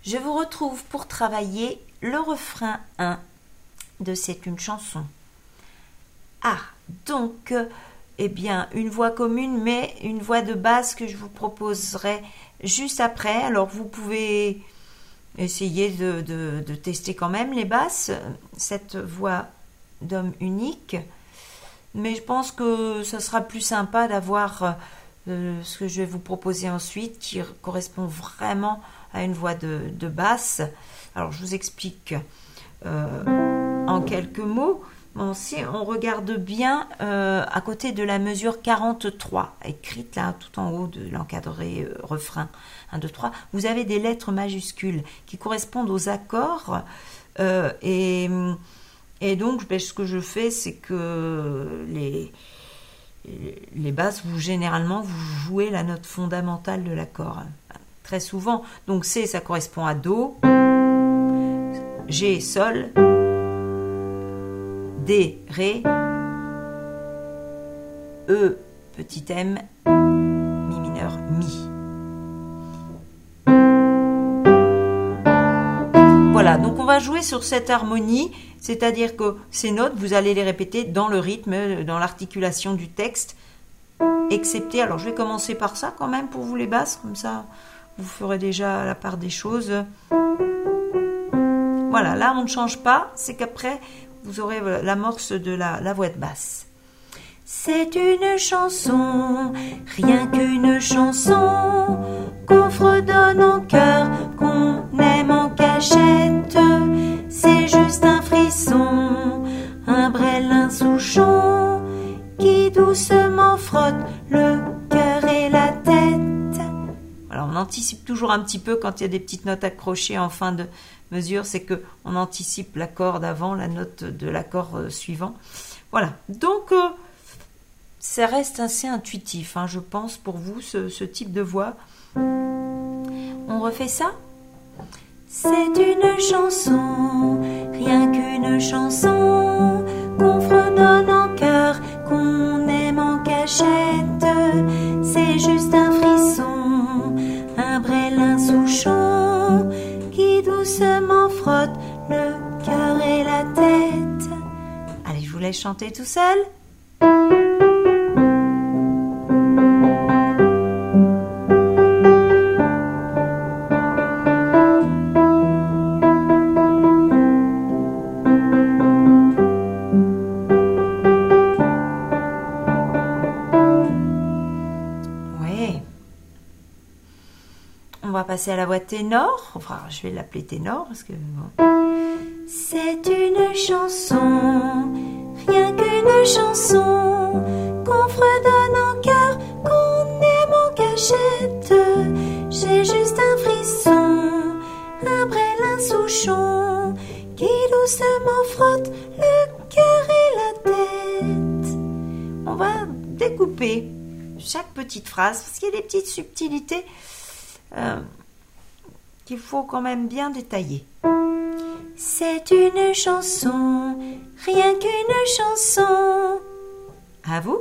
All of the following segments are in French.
Je vous retrouve pour travailler le refrain 1 de C'est une chanson. Ah, donc, eh bien, une voix commune, mais une voix de basse que je vous proposerai juste après. Alors, vous pouvez essayer de tester quand même les basses, cette voix d'homme unique. Mais je pense que ça sera plus sympa d'avoir ce que je vais vous proposer ensuite, qui correspond vraiment à une voix de basse. Alors, je vous explique en quelques mots. Bon, si on regarde bien à côté de la mesure 43, écrite là tout en haut de l'encadré refrain 1, 2, 3, vous avez des lettres majuscules qui correspondent aux accords et donc ce que je fais, c'est que les basses, généralement vous jouez la note fondamentale de l'accord très souvent. Donc C, ça correspond à Do, G, Sol, D, Ré, E, petit m, Mi mineur, Mi. Voilà, donc on va jouer sur cette harmonie, c'est-à-dire que ces notes, vous allez les répéter dans le rythme, dans l'articulation du texte, excepté, alors je vais commencer par ça quand même pour vous les basses, comme ça vous ferez déjà la part des choses. Voilà, là on ne change pas, c'est qu'après vous aurez l'amorce de la voix de basse. C'est une chanson, rien qu'une chanson, qu'on fredonne en chœur, qu'on aime en cachette. C'est juste un frisson, un brêlin souchon, qui doucement frotte le cœur et la tête. Alors on anticipe toujours un petit peu quand il y a des petites notes accrochées en fin de mesure, c'est que on anticipe l'accord d'avant, la note de l'accord suivant. Voilà, donc ça reste assez intuitif, je pense, pour vous, ce type de voix. On refait ça? C'est une chanson, rien qu'une chanson, qu'on fredonne en chœur, qu'on aime en cachette. C'est juste un frisson, un brêlin souchon, qui doucement frotte le cœur et la tête. Allez, je vous laisse chanter tout seul. On va passer à la voix ténor. Enfin, je vais l'appeler ténor parce que bon. C'est une chanson, rien qu'une chanson, qu'on fredonne en chœur, qu'on aime en cachette. J'ai juste un frisson, un brêlin souchon, qui doucement frotte le cœur et la tête. On va découper chaque petite phrase parce qu'il y a des petites subtilités qu'il faut quand même bien détailler. C'est une chanson, rien qu'une chanson. À vous?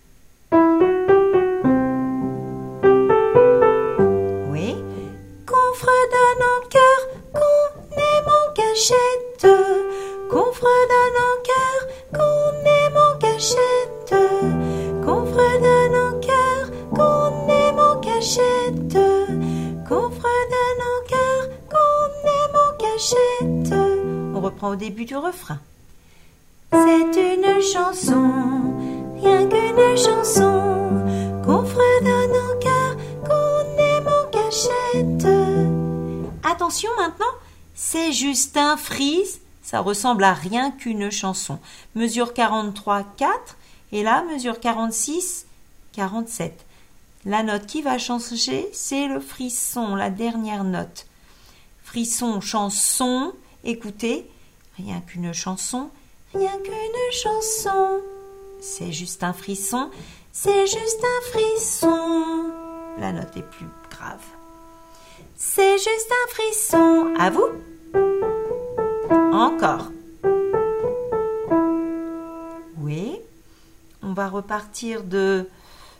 Oui. Qu'on fredonne en chœur, qu'on aime en cachette. Qu'on fredonne en chœur, qu'on aime en cachette. Qu'on fredonne en chœur, qu'on aime en cachette. Qu'on fredonne en chœur, qu'on aime en cachette. On reprend au début du refrain. C'est une chanson, rien qu'une chanson, qu'on fredonne en chœur, qu'on aime en cachette. Attention maintenant, c'est juste un frise, ça ressemble à rien qu'une chanson. Mesure 43, 4, et là, mesure 46, 47. La note qui va changer, c'est le frisson, la dernière note. Frisson, chanson, écoutez, rien qu'une chanson, rien qu'une chanson. C'est juste un frisson, c'est juste un frisson. La note est plus grave. C'est juste un frisson. À vous? Encore. Oui. On va repartir de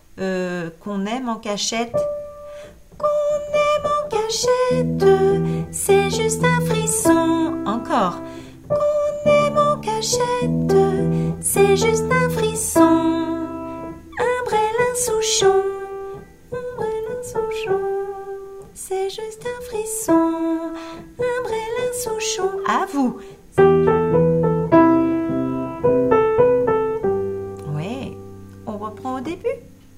qu'on aime en cachette. Qu'on aime en cachette. c'est juste un frisson. Encore. Qu'on aime en cachette, c'est juste un frisson. Umbrella Souchon, Umbrella Souchon, c'est juste un frisson. Umbrella Souchon, à vous. Ouais, on reprend au début.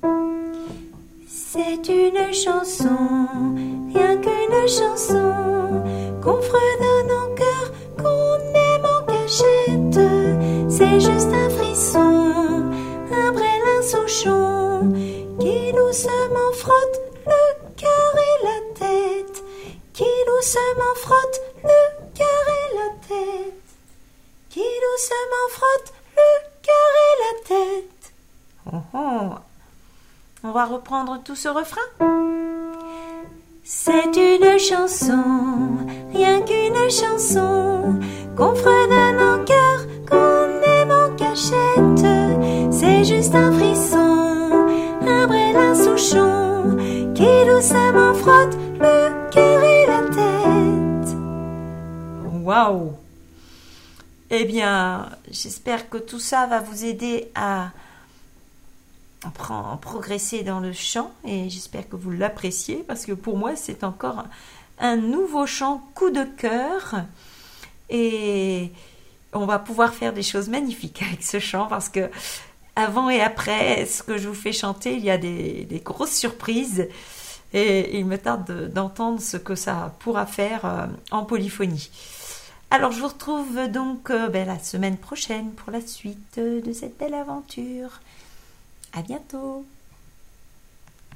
C'est une chanson, rien qu'une chanson, qu'on fredonne en cœur, qu'on aime en cachette. C'est juste un frisson, Umbrella Souchon, qui doucement frotte le cœur et la tête, qui doucement frotte le cœur et la tête, qui doucement frotte le cœur et la tête. Oh oh. On va reprendre tout ce refrain. C'est une chanson, rien qu'une chanson, qu'on fredonne en cœur, qu'on aime en cachette. C'est juste un frisson, Umbrella Souchon, qui doucement frotte le cœur et la tête. Waouh! Eh bien, j'espère que tout ça va vous aider à progresser dans le chant et j'espère que vous l'appréciez parce que pour moi c'est encore un nouveau chant coup de cœur et on va pouvoir faire des choses magnifiques avec ce chant parce que avant et après ce que je vous fais chanter il y a des grosses surprises et il me tarde d'entendre ce que ça pourra faire en polyphonie. Alors je vous retrouve donc la semaine prochaine pour la suite de cette belle aventure. À bientôt!